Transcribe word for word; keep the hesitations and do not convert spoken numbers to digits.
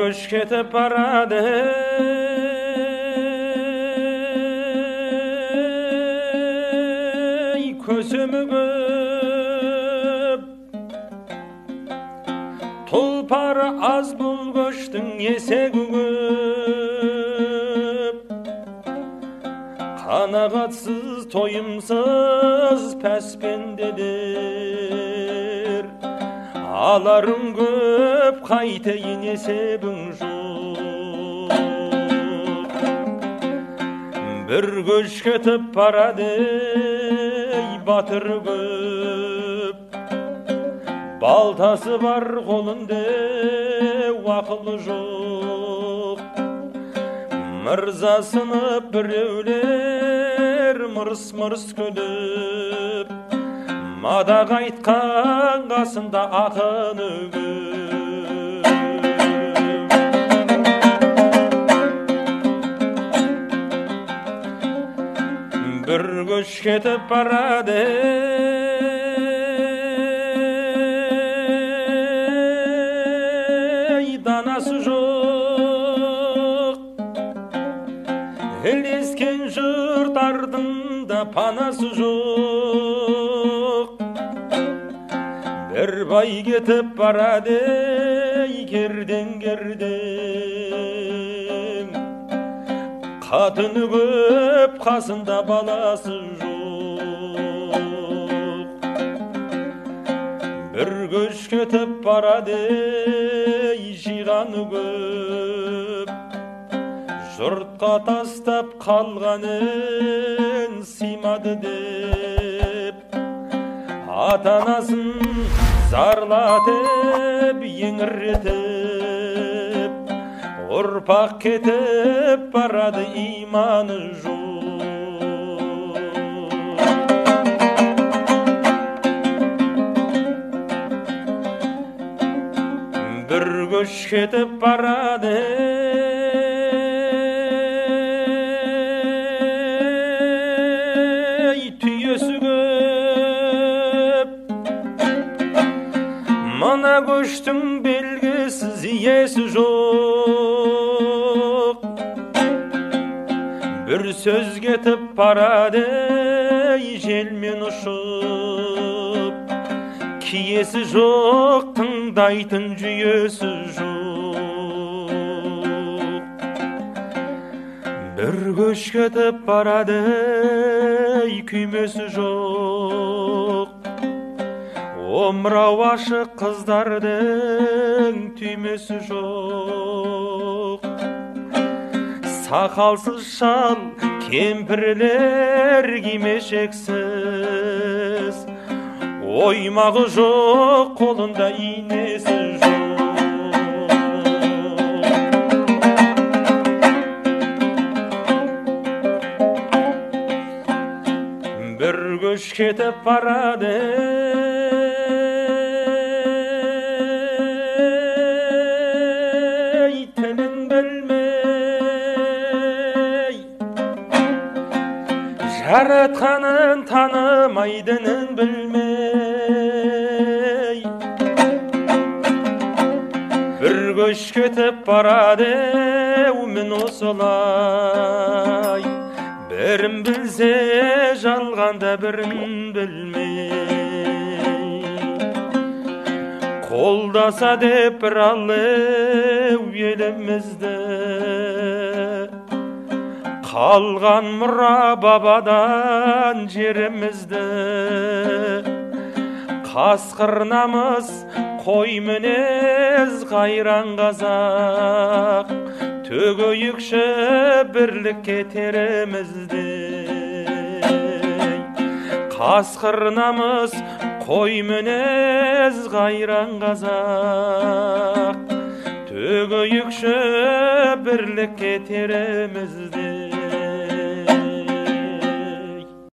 көш кетіп барады, көсемігіп. Тұлпары аз бұл көштің есегі көп. Қанағатсыз, тойымсыз пәспендедер. Аларың көп, қайтейін есебің жоқ. Бір көш кетіп барады, батыр көп. Балтасы бар қолында, уақылы жоқ. Мырзасынып біреулер мырс-мырс күліп, мадақ айтқан қасында ақын өгіп. Бір көш кетіп барады, данасы жоқ. Ілескен жұртардың да панасы жоқ. Бір бай кетіп барады, керден-керден. Қатыны көп, қасында баласы жоқ. Бір көш кетіп барады, жиғаны көп. Жұртқа тастап қалғанын сыймады деп, ата-анасын зарлатып, еңіретіп, ұрпақ кетіп барады, иманы жоқ. Бір көш кетіп барады, түйесі көп. Мына көштің белгісіз иесі жоқ. Бір сөз кетіп барады, желмен ұшып. Киесі жоқ, тыңдайтын жүйесі жоқ. Бір көш кетіп барады, күймесі жоқ. Омырау ашық қыздардың түймесі жоқ. Сақалсыз шал кемпірлер кимешексіз. Оймағы жоқ, қолында инесі жоқ. Бір көш кетіп барады, тілін білмей. Жаратқанын танымайдынын білмей. Бір көш кетіп барады, мен осылай. Бірін білсе жалғанда, бірін білмей. Қолдаса деп бір алып елімізді. Қалған мұра бабадан жерімізді. Қасқыр намыс, қой мінез қайран қазақ. Төгейікші бірлік кетерімізді. Қасқыр намыс, қой мінез қайран қазақ. Төгейікші бірлік кетерімізді.